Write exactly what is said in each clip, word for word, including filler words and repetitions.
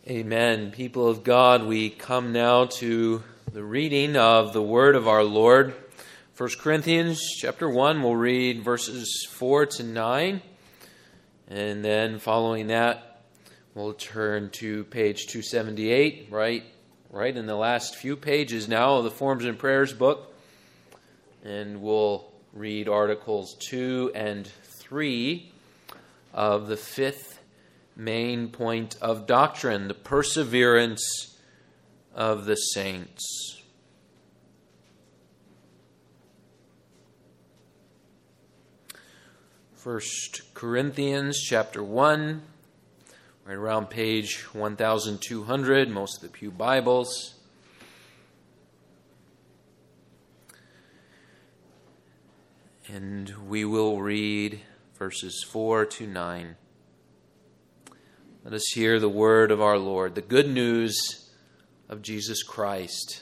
Amen. People of God, we come now to the reading of the word of our Lord. First Corinthians chapter one, we'll read verses four to nine. And then following that, we'll turn to page two seventy-eight, right, right in the last few pages now of the Forms and Prayers book. And we'll read articles two and three of the fifth main point of doctrine, the perseverance of the saints. First Corinthians chapter one, right around page one thousand two hundred, most of the Pew Bibles. And we will read verses four to nine. Let us hear the word of our Lord, the good news of Jesus Christ.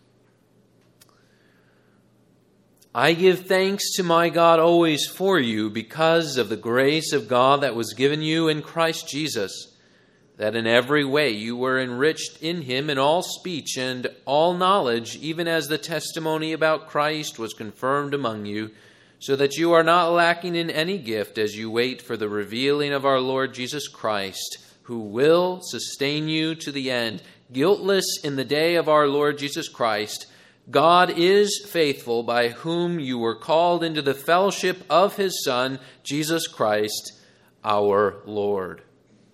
I give thanks to my God always for you because of the grace of God that was given you in Christ Jesus, that in every way you were enriched in him in all speech and all knowledge, even as the testimony about Christ was confirmed among you, so that you are not lacking in any gift as you wait for the revealing of our Lord Jesus Christ, who will sustain you to the end, guiltless in the day of our Lord Jesus Christ. God is faithful, by whom you were called into the fellowship of his Son, Jesus Christ, our Lord.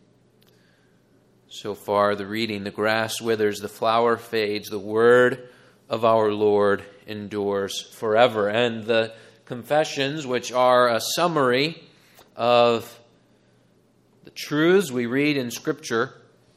So far, the reading, the grass withers, the flower fades, the word of our Lord endures forever. And the confessions, which are a summary of the truths we read in Scripture.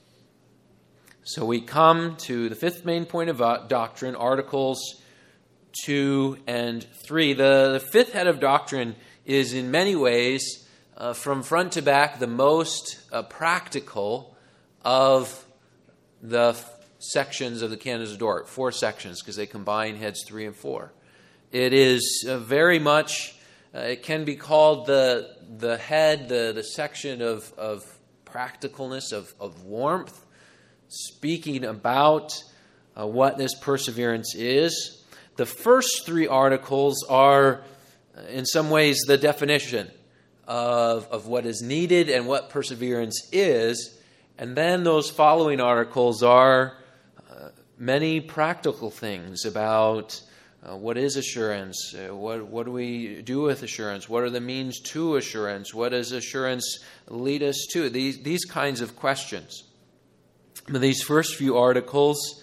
So we come to the fifth main point of doctrine, Articles two and three. The, the fifth head of doctrine is in many ways, uh, from front to back, the most uh, practical of the f- sections of the Canons of Dort. Four sections, because they combine heads three and four. It is uh, very much, uh, it can be called the the head, the, the section of, of practicalness, of, of warmth, speaking about uh, what this perseverance is. The first three articles are, uh, in some ways, the definition of, of what is needed and what perseverance is. And then those following articles are uh, many practical things about Uh, what is assurance? Uh, what, what do we do with assurance? What are the means to assurance? What does assurance lead us to? These, these kinds of questions. But these first few articles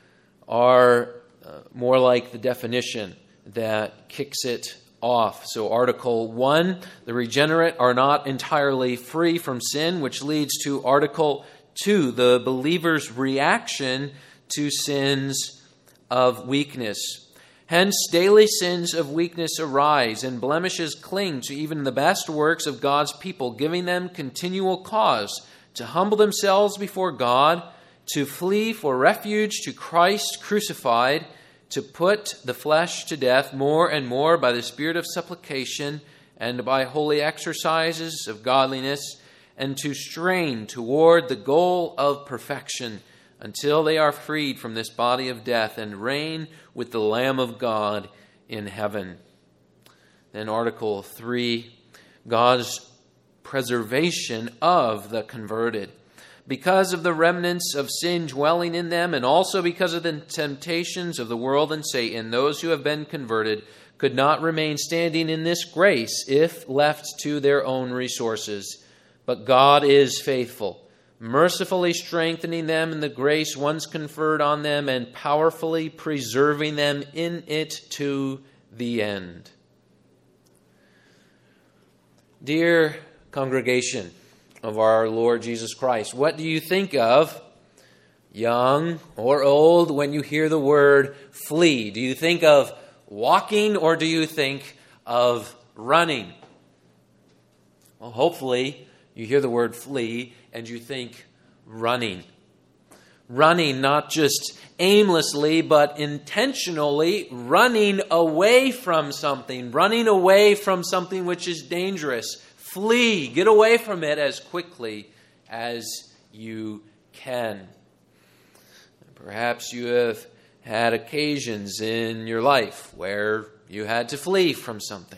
are uh, more like the definition that kicks it off. So Article one, the regenerate are not entirely free from sin, which leads to Article two, the believer's reaction to sins of weakness. Hence, daily sins of weakness arise, and blemishes cling to even the best works of God's people, giving them continual cause to humble themselves before God, to flee for refuge to Christ crucified, to put the flesh to death more and more by the spirit of supplication and by holy exercises of godliness, and to strain toward the goal of perfection, until they are freed from this body of death and reign with the Lamb of God in heaven. Then Article three, God's preservation of the converted. Because of the remnants of sin dwelling in them, and also because of the temptations of the world and Satan, those who have been converted could not remain standing in this grace if left to their own resources. But God is faithful, mercifully strengthening them in the grace once conferred on them and powerfully preserving them in it to the end. Dear congregation of our Lord Jesus Christ, what do you think of, young or old, when you hear the word flee? Do you think of walking or do you think of running? Well, hopefully you hear the word flee and you think running. Running, not just aimlessly, but intentionally running away from something, running away from something which is dangerous. Flee, get away from it as quickly as you can. Perhaps you have had occasions in your life where you had to flee from something.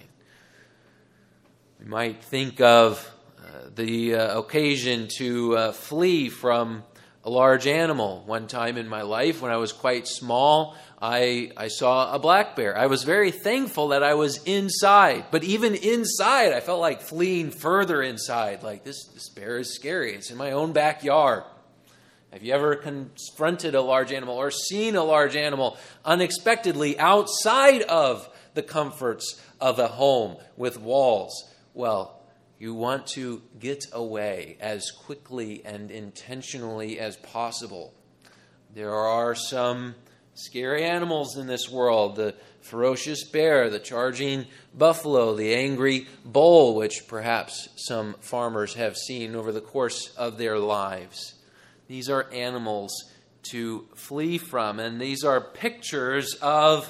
You might think of uh, the uh, occasion to uh, flee from a large animal. One time in my life, when I was quite small, I, I saw a black bear. I was very thankful that I was inside. But even inside, I felt like fleeing further inside. Like, this, this bear is scary. It's in my own backyard. Have you ever confronted a large animal or seen a large animal unexpectedly outside of the comforts of a home with walls? Well, you want to get away as quickly and intentionally as possible. There are some scary animals in this world: the ferocious bear, the charging buffalo, the angry bull, which perhaps some farmers have seen over the course of their lives. These are animals to flee from, and these are pictures of,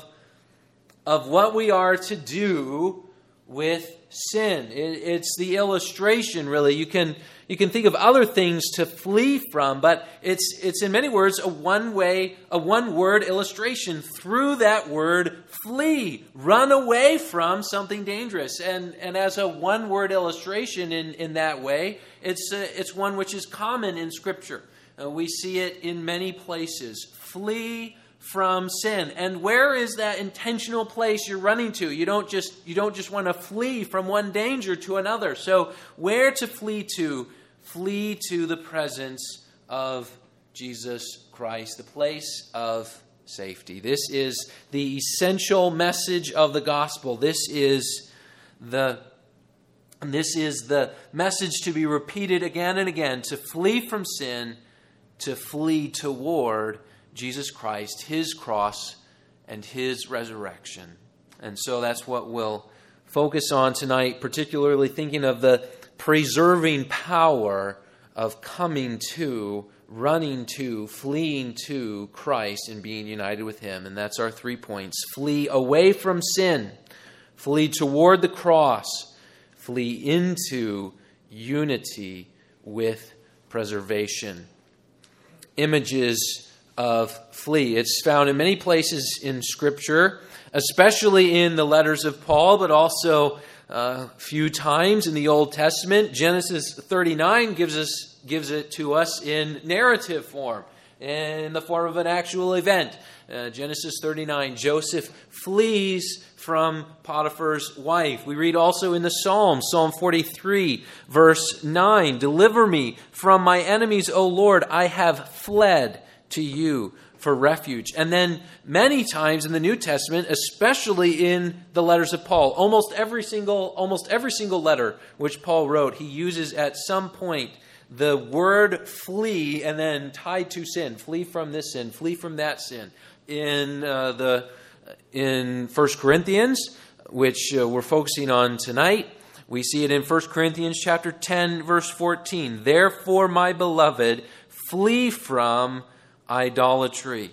of what we are to do with sin. It, it's the illustration, really. You can you can think of other things to flee from, but it's it's in many words a one way, a one word illustration. Through that word, flee, run away from something dangerous. And and as a one word illustration in, in that way, it's uh, it's one which is common in Scripture. Uh, we see it in many places. Flee from sin. And where is that intentional place you're running to? You don't just you don't just want to flee from one danger to another. So where to flee to? Flee to the presence of Jesus Christ, the place of safety. This is the essential message of the gospel. This is the this is the message to be repeated again and again: to flee from sin, to flee toward Jesus Christ, His cross, and His resurrection. And so that's what we'll focus on tonight, particularly thinking of the preserving power of coming to, running to, fleeing to Christ and being united with Him. And that's our three points. Flee away from sin, flee toward the cross, flee into unity with preservation. Images of flee. It's found in many places in Scripture, especially in the letters of Paul, but also a uh, few times in the Old Testament. Genesis thirty-nine gives us gives it to us in narrative form, in the form of an actual event. Uh, Genesis thirty-nine, Joseph flees from Potiphar's wife. We read also in the Psalms, Psalm forty-three, verse nine, "Deliver me from my enemies, O Lord, I have fled to you for refuge." And then many times in the New Testament, especially in the letters of Paul, almost every single almost every single letter which Paul wrote, he uses at some point the word flee and then tied to sin. Flee from this sin, flee from that sin. In uh, the in First Corinthians, which uh, we're focusing on tonight, we see it in First Corinthians chapter ten, verse fourteen. "Therefore, my beloved, flee from idolatry."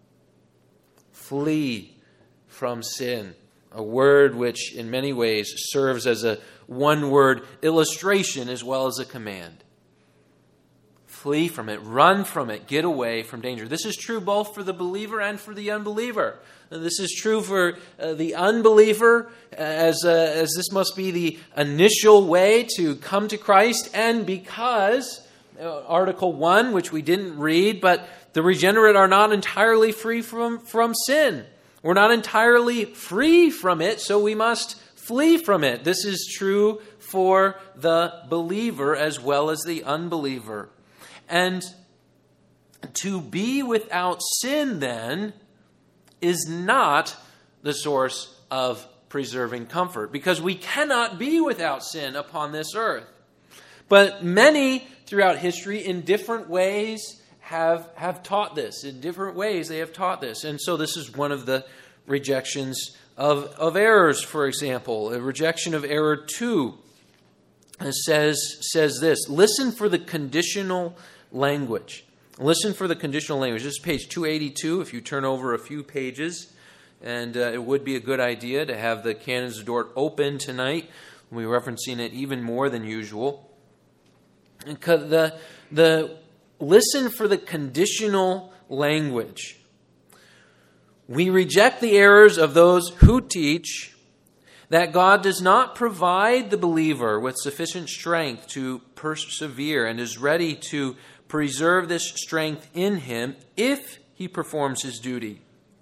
Flee from sin. A word which in many ways serves as a one-word illustration as well as a command. Flee from it. Run from it. Get away from danger. This is true both for the believer and for the unbeliever. This is true for uh, the unbeliever, as uh, as this must be the initial way to come to Christ, and because uh, Article one, which we didn't read, but the regenerate are not entirely free from, from sin. We're not entirely free from it, so we must flee from it. This is true for the believer as well as the unbeliever. And to be without sin, then, is not the source of preserving comfort, because we cannot be without sin upon this earth. But many throughout history, in different ways, have, have taught this. In different ways, they have taught this. And so this is one of the rejections of, of errors, for example. A rejection of error two says, says this: listen for the conditional language. Listen for the conditional language. This is page two eighty-two, if you turn over a few pages. And uh, it would be a good idea to have the Canons of Dort open tonight. We'll be referencing it even more than usual. And the, the listen for the conditional language. We reject the errors of those who teach that God does not provide the believer with sufficient strength to persevere and is ready to preserve this strength in him if he performs his duty.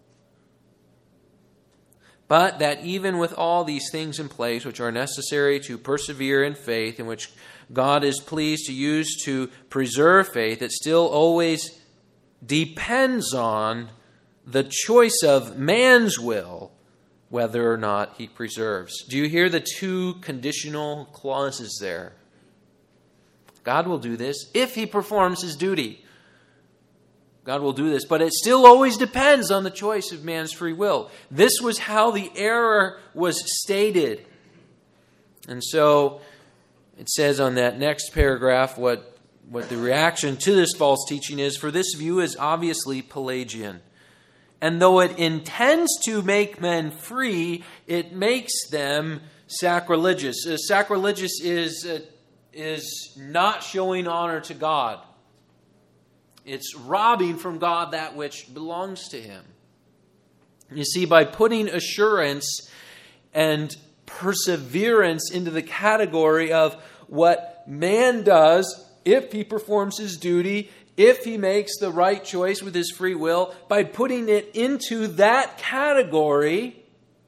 But that even with all these things in place, which are necessary to persevere in faith, in which God is pleased to use to preserve faith, it still always depends on the choice of man's will whether or not he preserves. Do you hear the two conditional clauses there? God will do this if he performs his duty. God will do this, but it still always depends on the choice of man's free will. This was how the error was stated. And so it says on that next paragraph what, what the reaction to this false teaching is. For this view is obviously Pelagian. And though it intends to make men free, it makes them sacrilegious. Uh, sacrilegious is, uh, is not showing honor to God. It's robbing from God that which belongs to him. You see, by putting assurance and perseverance into the category of what man does if he performs his duty, if he makes the right choice with his free will, by putting it into that category,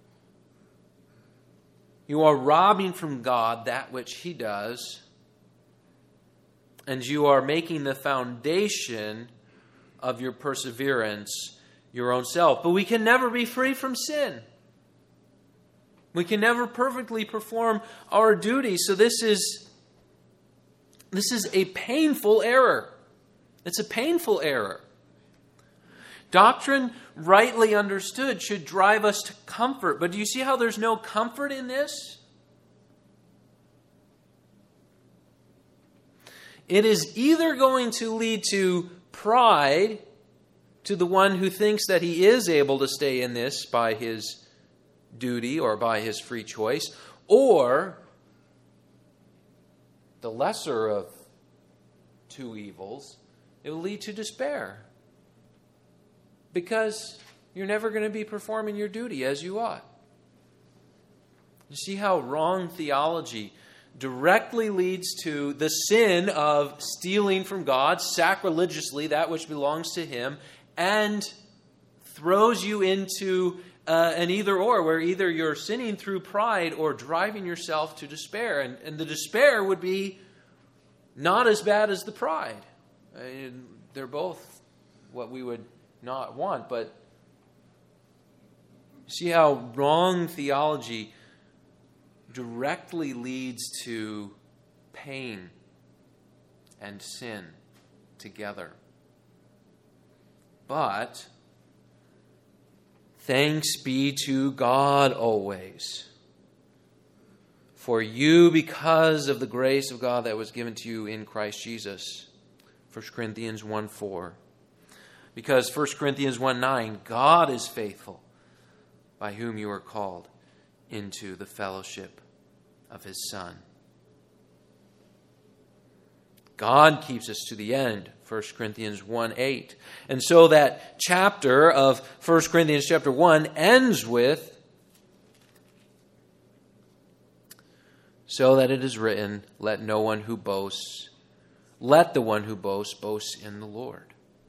you are robbing from God that which he does, and you are making the foundation of your perseverance your own self. But we can never be free from sin. We can never perfectly perform our duty. So this is, this is a painful error. It's a painful error. Doctrine, rightly understood, should drive us to comfort. But do you see how there's no comfort in this? It is either going to lead to pride to the one who thinks that he is able to stay in this by his duty or by his free choice, or the lesser of two evils, it will lead to despair. Because you're never going to be performing your duty as you ought. You see how wrong theology directly leads to the sin of stealing from God sacrilegiously that which belongs to him, and throws you into uh, an either or, where either you're sinning through pride or driving yourself to despair. And, and the despair would be not as bad as the pride. I mean, they're both what we would not want, but see how wrong theology directly leads to pain and sin together. But thanks be to God always for you, because of the grace of God that was given to you in Christ Jesus. First Corinthians one four. Because First Corinthians one nine, God is faithful, by whom you are called into the fellowship of his Son. God keeps us to the end, First Corinthians one eight. And so that chapter of First Corinthians chapter one ends with, so that it is written, let no one who boasts, let the one who boasts, boast in the Lord.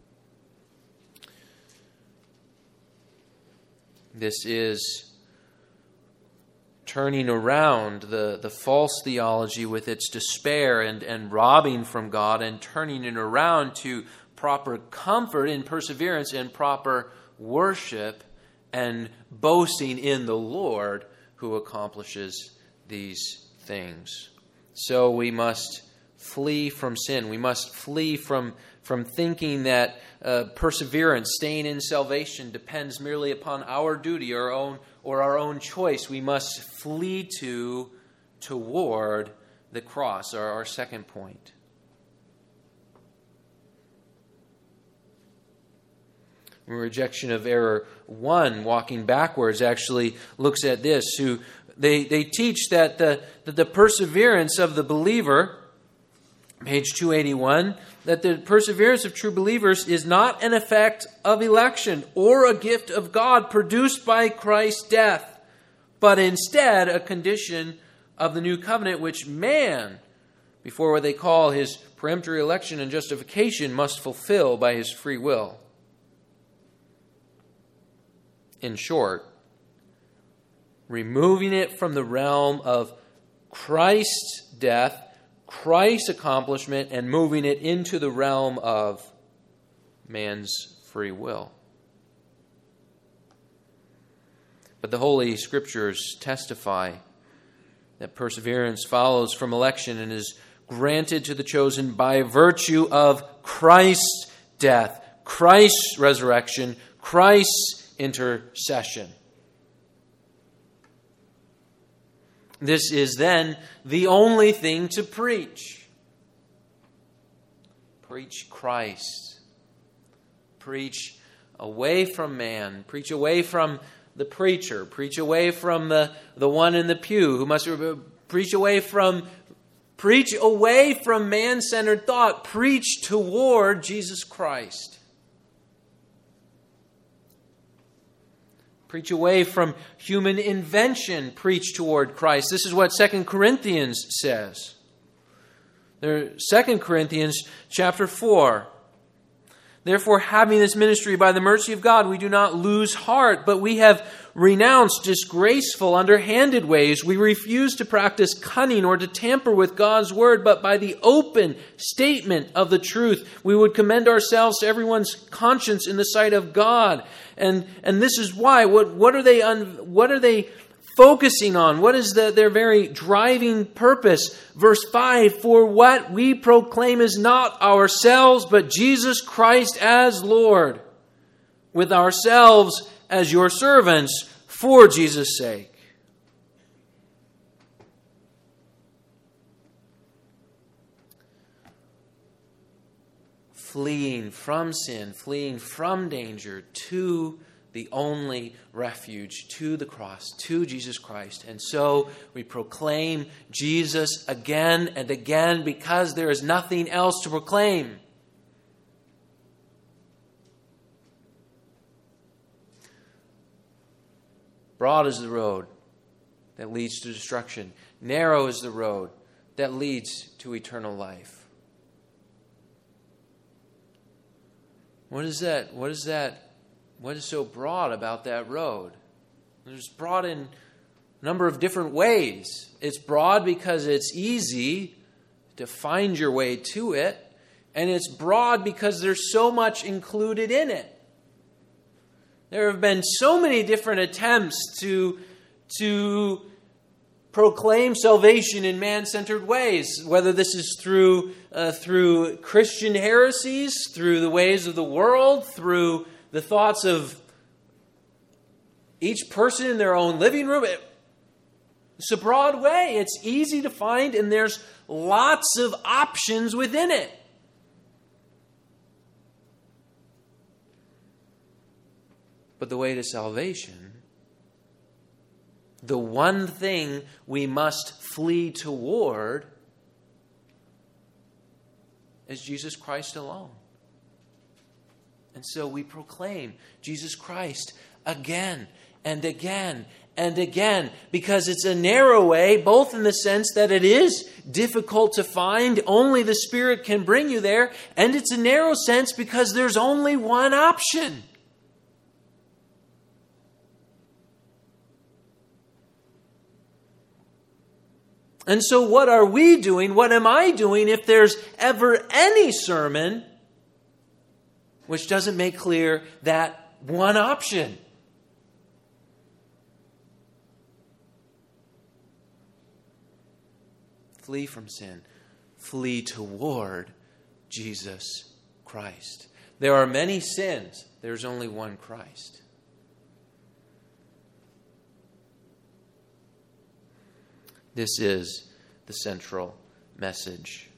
This is turning around the, the false theology with its despair and, and robbing from God, and turning it around to proper comfort and perseverance and proper worship and boasting in the Lord who accomplishes these things. So we must flee from sin. We must flee from, from thinking that uh, perseverance, staying in salvation, depends merely upon our duty or our own or our own choice. We must flee to toward the cross, our, our second point. Rejection of error one, walking backwards, actually looks at this. Who they, they teach that the, that the perseverance of the believer page two eighty-one, that the perseverance of true believers is not an effect of election or a gift of God produced by Christ's death, but instead a condition of the new covenant which man, before what they call his peremptory election and justification, must fulfill by his free will. In short, removing it from the realm of Christ's death, Christ's accomplishment, and moving it into the realm of man's free will. But the Holy Scriptures testify that perseverance follows from election and is granted to the chosen by virtue of Christ's death, Christ's resurrection, Christ's intercession. This is then the only thing to preach. Preach Christ. Preach away from man. Preach away from the preacher. Preach away from the, the one in the pew who must preach away from preach away from man-centered thought. Preach toward Jesus Christ. Preach away from human invention. Preach toward Christ. This is what Second Corinthians says. There, Second Corinthians chapter four. Therefore, having this ministry by the mercy of God, we do not lose heart, but we have renounced disgraceful, underhanded ways. We refuse to practice cunning or to tamper with God's word, but by the open statement of the truth, we would commend ourselves to everyone's conscience in the sight of God. And and this is why. What what are they un, what are they focusing on? What is the, their very driving purpose? Verse five, for what we proclaim is not ourselves, but Jesus Christ as Lord, with ourselves as your servants for Jesus' sake. Fleeing from sin, fleeing from danger to the only refuge, to the cross, to Jesus Christ. And so we proclaim Jesus again and again because there is nothing else to proclaim. Broad is the road that leads to destruction. Narrow is the road that leads to eternal life. What is that? What is that? What is so broad about that road? It's broad in a number of different ways. It's broad because it's easy to find your way to it. And it's broad because there's so much included in it. There have been so many different attempts to, to proclaim salvation in man-centered ways, whether this is through, uh, through Christian heresies, through the ways of the world, through the thoughts of each person in their own living room. It's a broad way. It's easy to find, and there's lots of options within it. But the way to salvation, the one thing we must flee toward, is Jesus Christ alone. And so we proclaim Jesus Christ again and again and again, because it's a narrow way, both in the sense that it is difficult to find, only the Spirit can bring you there, and it's a narrow sense because there's only one option. And so what are we doing? What am I doing if there's ever any sermon which doesn't make clear that one option? Flee from sin. Flee toward Jesus Christ. There are many sins. There's only one Christ. This is the central message.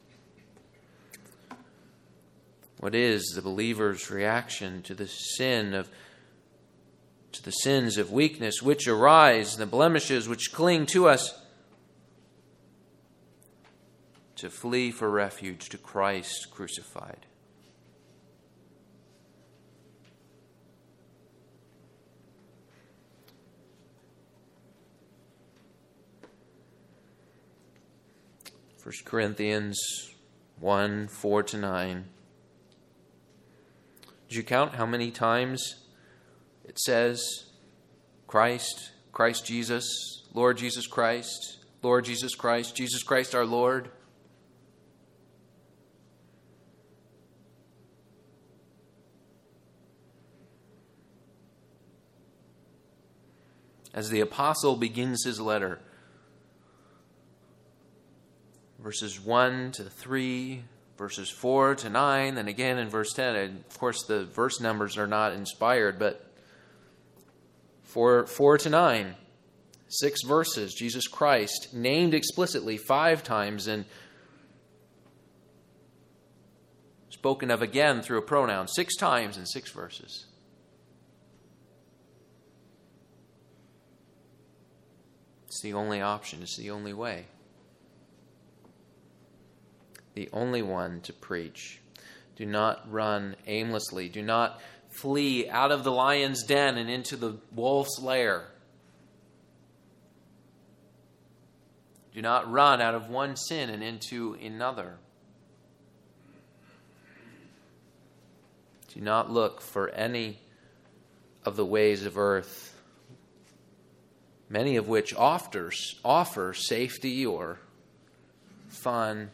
What is the believer's reaction to the sin of to the sins of weakness which arise, and the blemishes which cling to us? to flee for refuge to Christ crucified. First Corinthians one, four to nine. Did you count how many times it says Christ, Christ Jesus, Lord Jesus Christ, Lord Jesus Christ, Jesus Christ our Lord? As the apostle begins his letter, verses one to three, verses four to nine, and again in verse ten. And of course, the verse numbers are not inspired, but four, four to nine, six verses, Jesus Christ named explicitly five times and spoken of again through a pronoun, six times in six verses. It's the only option. It's the only way. The only one to preach. Do not run aimlessly. Do not flee out of the lion's den and into the wolf's lair. Do not run out of one sin and into another. Do not look for any of the ways of earth, many of which offers, offer safety or fun.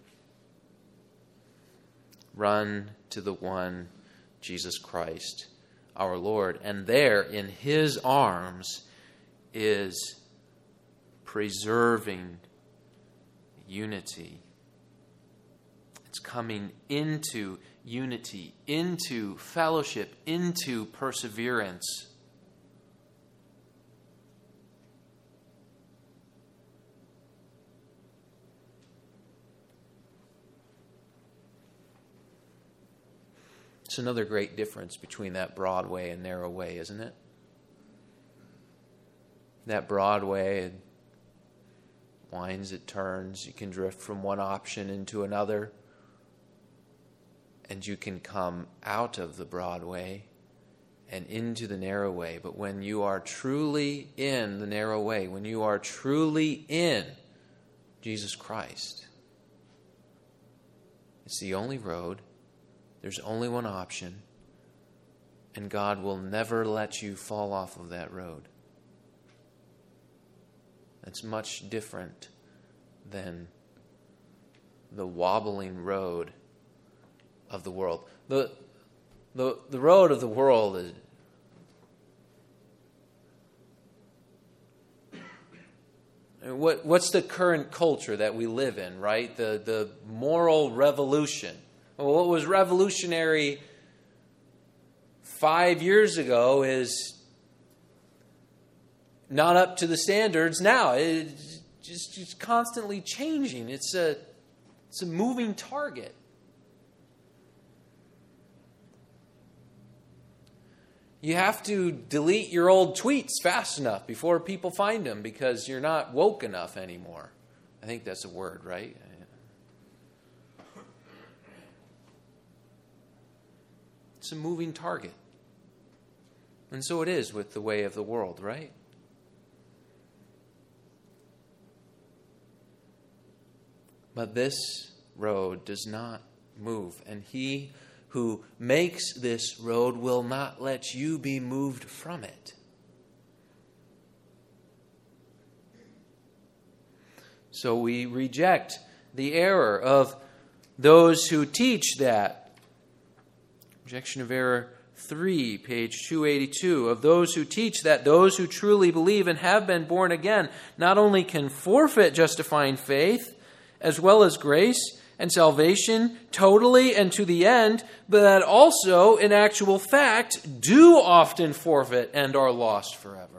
Run to the one, Jesus Christ, our Lord. And there in his arms is preserving unity. It's coming into unity, into fellowship, into perseverance. It's another great difference between that broad way and narrow way, isn't it? That broad way, it winds, it turns. You can drift from one option into another. And you can come out of the broad way and into the narrow way. But when you are truly in the narrow way, when you are truly in Jesus Christ, it's the only road. There's only one option, and God will never let you fall off of that road. It's much different than the wobbling road of the world. The, the, the road of the world is what, what's the current culture that we live in, right? The, the moral revolution. Well, what was revolutionary five years ago is not up to the standards now. It's just, just constantly changing. It's a, it's a moving target. You have to delete your old tweets fast enough before people find them because you're not woke enough anymore. I think that's a word, right? It's a moving target. And so it is with the way of the world, right? But this road does not move. And he who makes this road will not let you be moved from it. So we reject the error of those who teach that. Rejection of error three, page two eighty-two, of those who teach that those who truly believe and have been born again not only can forfeit justifying faith, as well as grace and salvation totally and to the end, but that also, in actual fact, do often forfeit and are lost forever.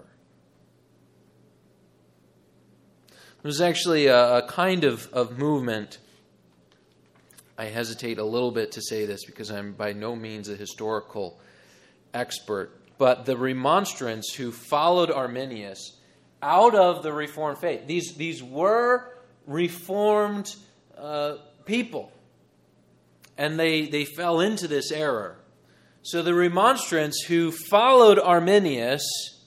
There's actually a, a kind of, of movement. I hesitate a little bit to say this because I'm by no means a historical expert, but the Remonstrants who followed Arminius out of the Reformed faith, these, these were Reformed uh, people. And they, they fell into this error. So the Remonstrants who followed Arminius,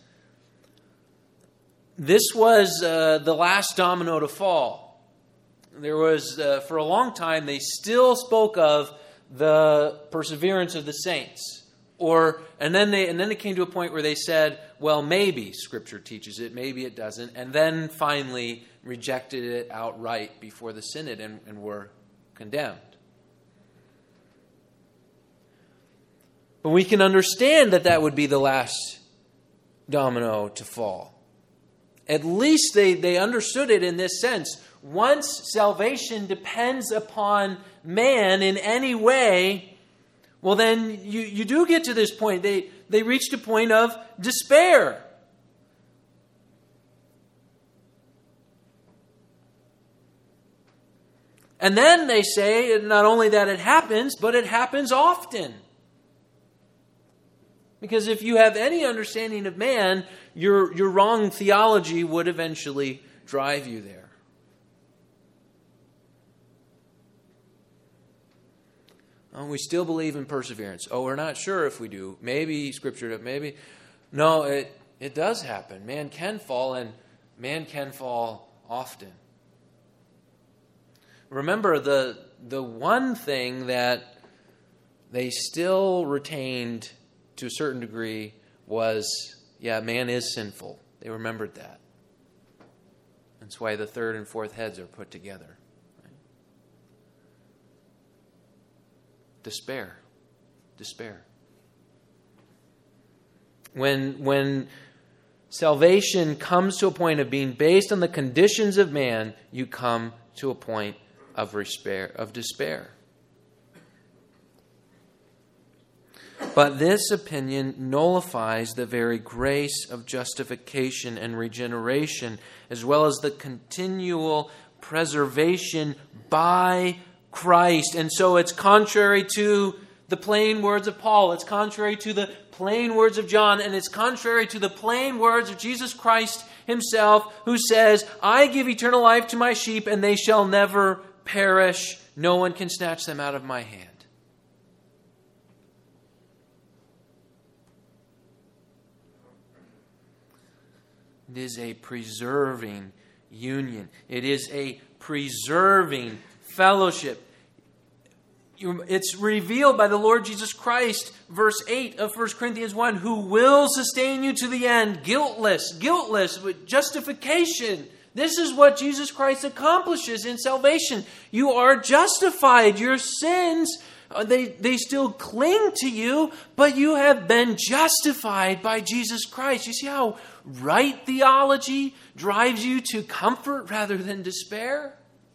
this was uh, the last domino to fall. There was, uh, for a long time, they still spoke of the perseverance of the saints. Or and then they and then it came to a point where they said, well, maybe Scripture teaches it, maybe it doesn't, and then finally rejected it outright before the synod and, and were condemned. But we can understand that that would be the last domino to fall. At least they, they understood it in this sense. Once salvation depends upon man in any way, well then you, you do get to this point. They, they reached a point of despair. And then they say not only that it happens, but it happens often. Because if you have any understanding of man, your, your wrong theology would eventually drive you there. Oh, we still believe in perseverance. Oh, we're not sure if we do. Maybe Scripture, maybe. No, it, it does happen. Man can fall, and man can fall often. Remember, the, the one thing that they still retained to a certain degree was, yeah, man is sinful. They remembered that. That's why the third and fourth heads are put together. Right? Despair. Despair. When, when salvation comes to a point of being based on the conditions of man, you come to a point of despair. Of despair. But this opinion nullifies the very grace of justification and regeneration, as well as the continual preservation by Christ. And so it's contrary to the plain words of Paul. It's contrary to the plain words of John. And it's contrary to the plain words of Jesus Christ himself, who says, I give eternal life to my sheep, and they shall never perish. No one can snatch them out of my hand. It is a preserving union. It is a preserving fellowship. It's revealed by the Lord Jesus Christ, verse eight of First Corinthians one, who will sustain you to the end, guiltless, guiltless, with justification. This is what Jesus Christ accomplishes in salvation. You are justified. Your sins, they, they still cling to you, but you have been justified by Jesus Christ. You see how right theology drives you to comfort rather than despair?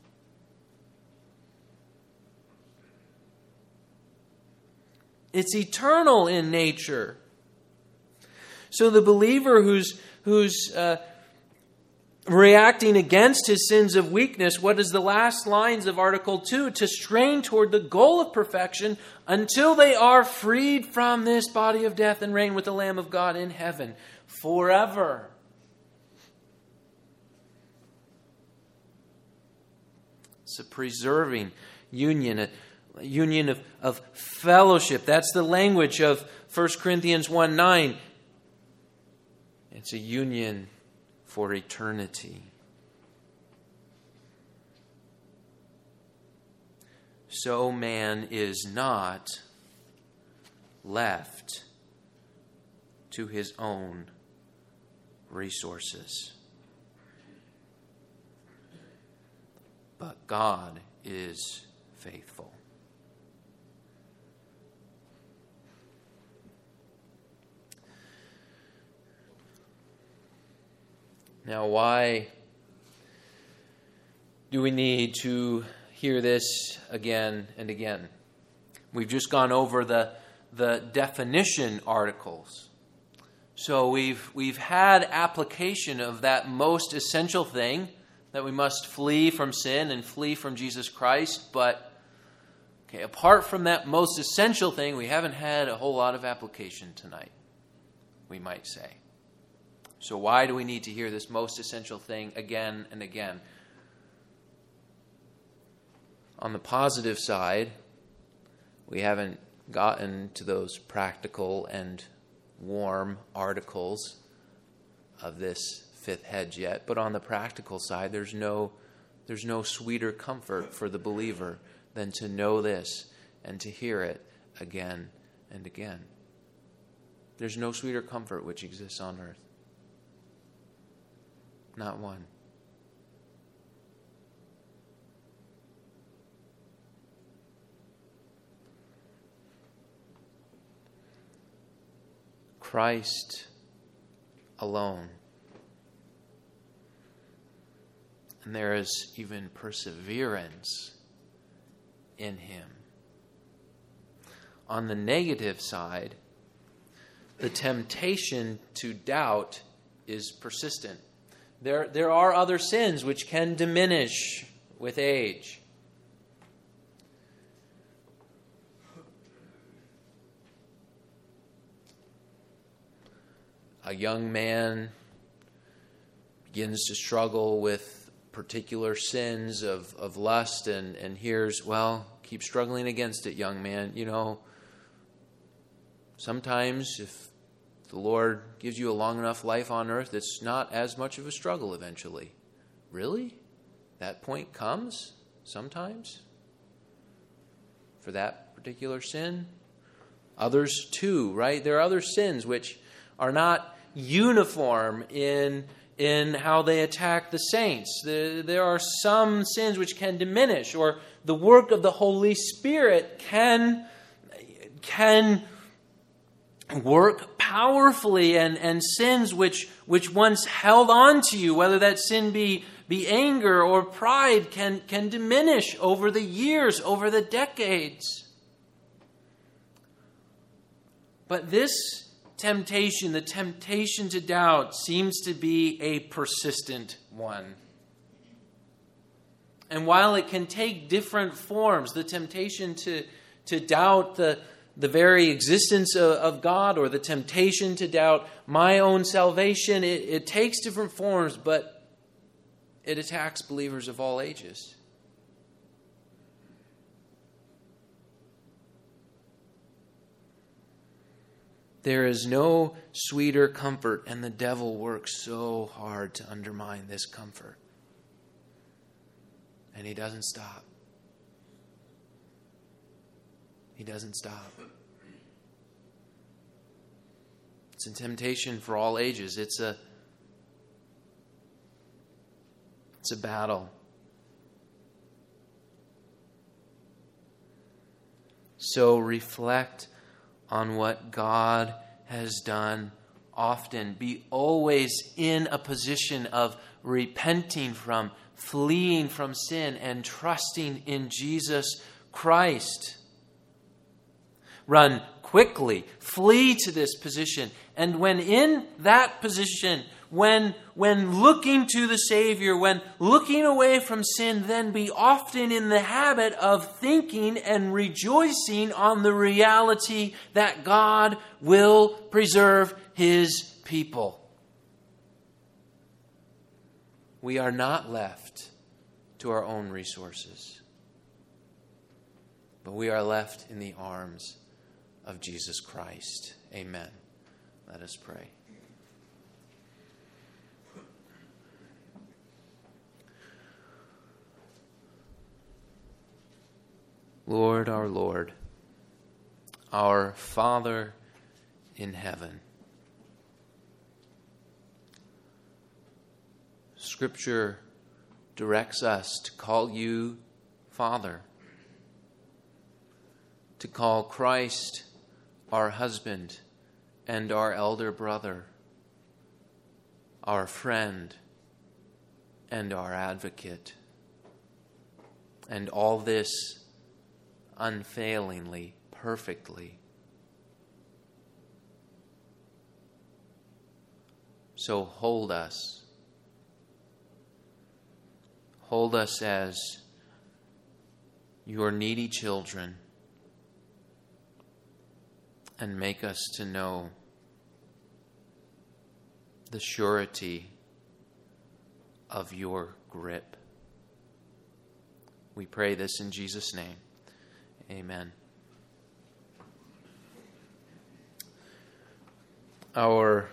It's eternal in nature. So the believer who's who's uh, reacting against his sins of weakness, what is the last lines of Article two? To strain toward the goal of perfection until they are freed from this body of death and reign with the Lamb of God in heaven forever. It's a preserving union, a union of, of fellowship. That's the language of First Corinthians one nine. It's a union for eternity. So man is not left to his own resources. But God is faithful. Now, why do we need to hear this again and again? We've just gone over the, the definition articles. So we've we've had application of that most essential thing, that we must flee from sin and flee from Jesus Christ. But okay, apart from that most essential thing, we haven't had a whole lot of application tonight, we might say. So why do we need to hear this most essential thing again and again? On the positive side, we haven't gotten to those practical and warm articles of this fifth hedge yet. But on the practical side, there's no there's no sweeter comfort for the believer than to know this and to hear it again and again. There's no sweeter comfort which exists on earth. Not one. Christ alone. And there is even perseverance in him. On the negative side, the temptation to doubt is persistent. There, there are other sins which can diminish with age. A young man begins to struggle with particular sins of, of lust and, and hears, well, keep struggling against it, young man. You know, sometimes if the Lord gives you a long enough life on earth, it's not as much of a struggle eventually. Really? That point comes sometimes for that particular sin? Others too, right? There are other sins which are not uniform in in how they attack the saints. There, there are some sins which can diminish, or the work of the Holy Spirit can can work powerfully, and, and sins which which once held on to you, whether that sin be be anger or pride, can can diminish over the years, over the decades. But this temptation, the temptation to doubt, seems to be a persistent one. And while it can take different forms, the temptation to, to doubt the, the very existence of, of God, or the temptation to doubt my own salvation, it, it takes different forms, but it attacks believers of all ages. There is no sweeter comfort, and the devil works so hard to undermine this comfort. And he doesn't stop. He doesn't stop. It's a temptation for all ages. It's a It's a battle. So reflect on what God has done often. Be always in a position of repenting from, fleeing from sin, and trusting in Jesus Christ. Run quickly, flee to this position. And when in that position, when, when looking to the Savior, when looking away from sin, then be often in the habit of thinking and rejoicing on the reality that God will preserve His people. We are not left to our own resources, but we are left in the arms of Jesus Christ. Amen. Let us pray. Lord, our Lord, our Father in heaven, Scripture directs us to call you Father, to call Christ our husband and our elder brother, our friend and our advocate, and all this unfailingly, perfectly. So hold us. Hold us as your needy children, and make us to know the surety of your grip. We pray this in Jesus' name. Amen. Our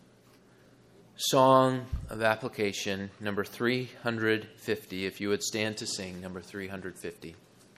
song of application, number three hundred fifty. If you would stand to sing, number three hundred fifty.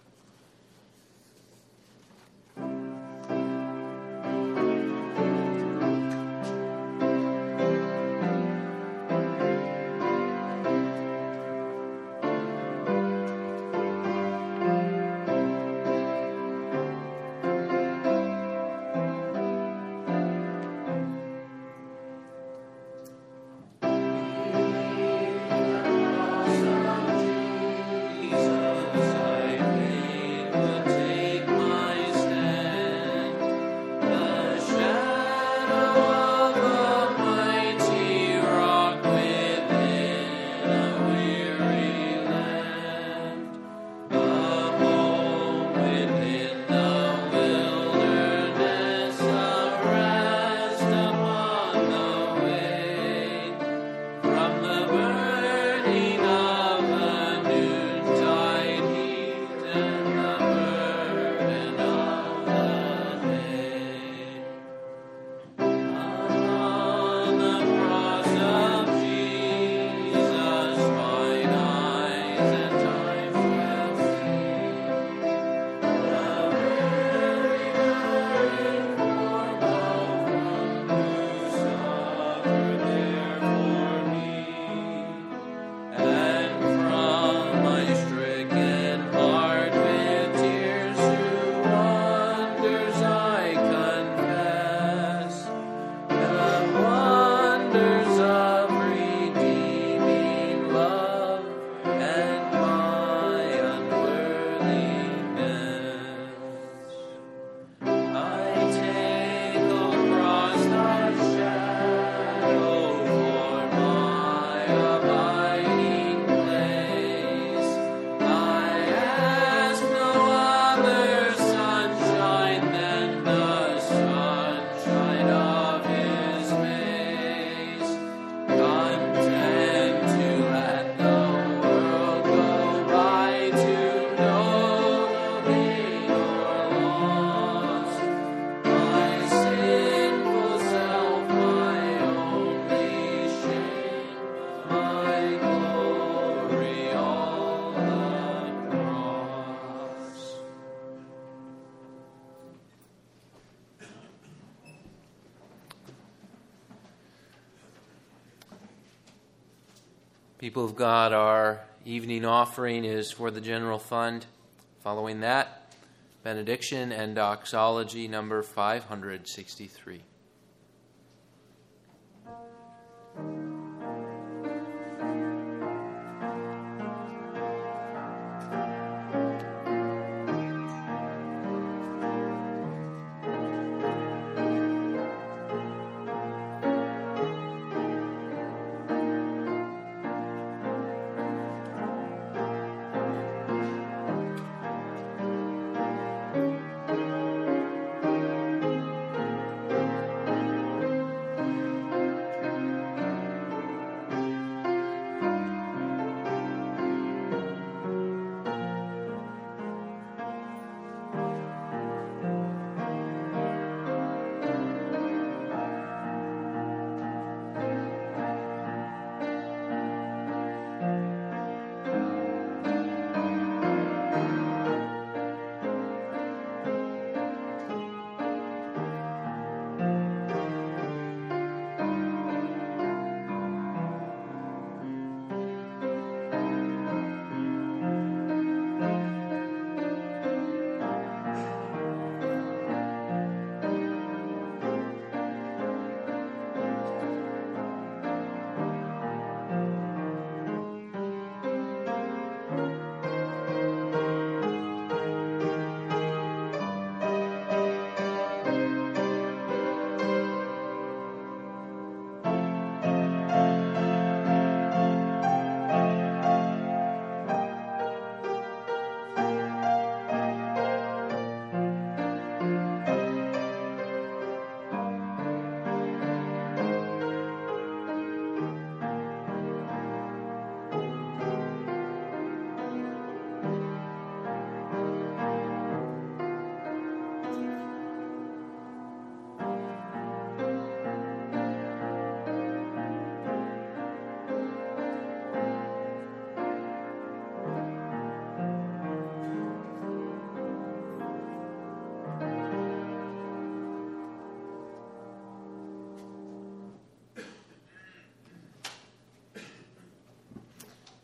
People of God, our evening offering is for the general fund. Following that, benediction and doxology number five hundred sixty-three.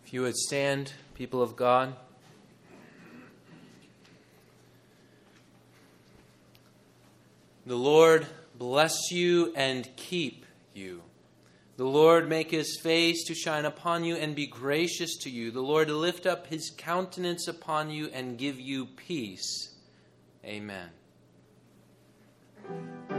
If you would stand, people of God. The Lord bless you and keep you. The Lord make his face to shine upon you and be gracious to you. The Lord lift up his countenance upon you and give you peace. Amen.